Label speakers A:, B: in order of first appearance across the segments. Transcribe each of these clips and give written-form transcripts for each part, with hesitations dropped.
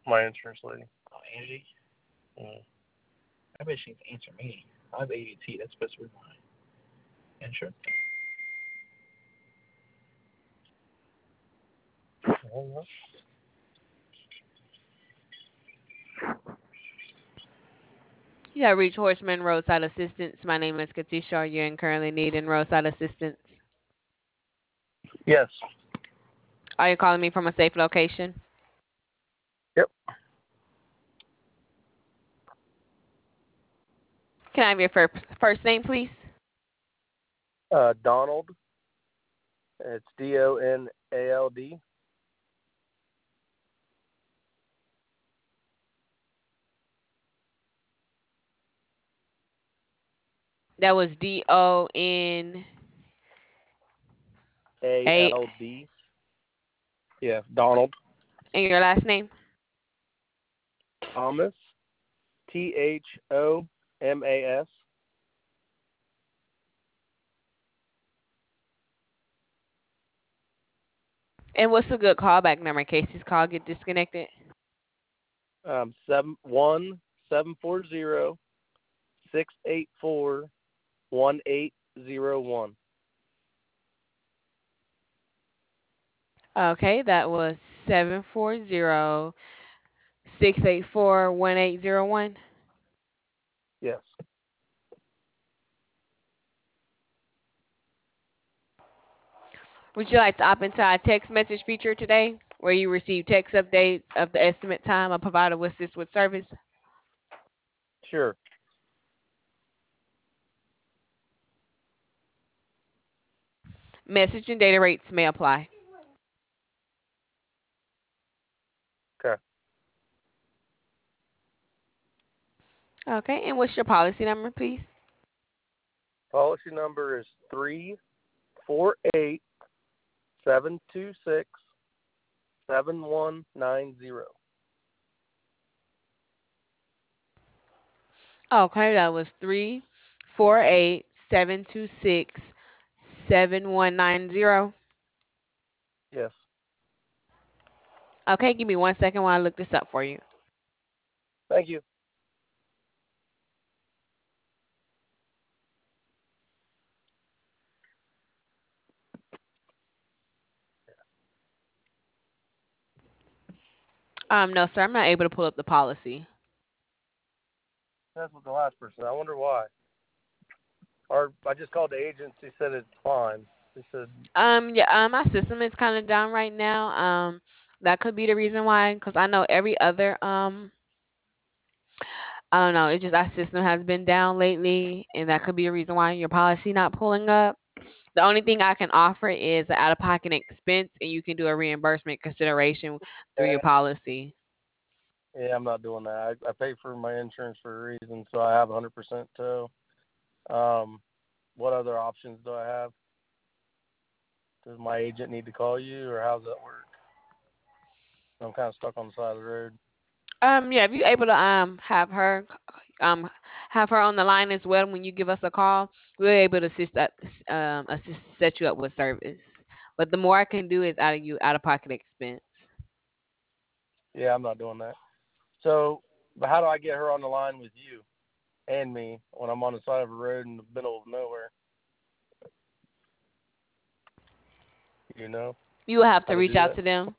A: my insurance lady.
B: Oh, Angie.
A: Mm.
B: I bet she can answer me. I have ADT. That's supposed to be my insurance.
A: Oh,
C: You have reached Horseman Roadside Assistance. My name is Katisha. Are you in currently needing roadside assistance?
A: yes.
C: Are you calling me from a safe location?
A: Yep.
C: Can I have your first name, please?
A: Donald. It's Donald.
C: That was DON A.
A: ALD. Yeah, Donald.
C: And your last name?
A: Thomas. THOMAS.
C: And what's a good callback number in case this call get disconnected?
A: 71740 684 1801.
C: Okay, that was 740-684-1801.
A: Yes.
C: Would you like to opt into our text message feature today, where you receive text updates of the estimate time a provider will assist with service?
A: Sure.
C: Message and data rates may apply.
A: Okay.
C: Okay, and what's your policy number, please?
A: Policy number is 348-726-7190.
C: Okay, that was 348-726-7190.
A: Yes.
C: Okay, give me 1 second while I look this up for you.
A: Thank you.
C: No, sir, I'm not able to pull up the policy.
A: That's what the last person. I wonder why. Or I just called the agency, said it's fine. They said,
C: Yeah, my system is kind of down right now. That could be the reason why, because I know every other, I don't know, it's just our system has been down lately, and that could be a reason why your policy not pulling up. The only thing I can offer is an out-of-pocket expense, and you can do a reimbursement consideration through your policy.
A: yeah, I'm not doing that. I pay for my insurance for a reason, so I have 100% tow. What other options do I have? Does my agent need to call you, or how's that work? I'm kind of stuck on the side of the road.
C: Yeah, if you're able to um have her on the line as well when you give us a call, we're able to assist set you up with service. But the more I can do is out of pocket expense.
A: Yeah, I'm not doing that. So, but how do I get her on the line with you and me when I'm on the side of a road in the middle of nowhere? You know
C: You will have
A: how
C: to
A: to
C: reach
A: do
C: out
A: that?
C: to them.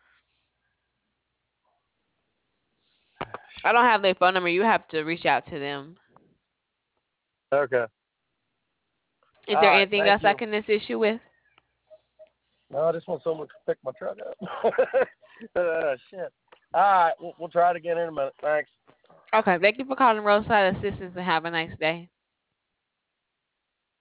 C: I don't have their phone number. You have to reach out to them.
A: Okay.
C: Is
A: All
C: there
A: right.
C: anything
A: Thank
C: else I
A: you.
C: can assist you with?
A: No, I just want someone to pick my truck up. Shit. All right. We'll try it again in a minute. Thanks.
C: Okay, thank you for calling Roadside Assistance and have a nice day.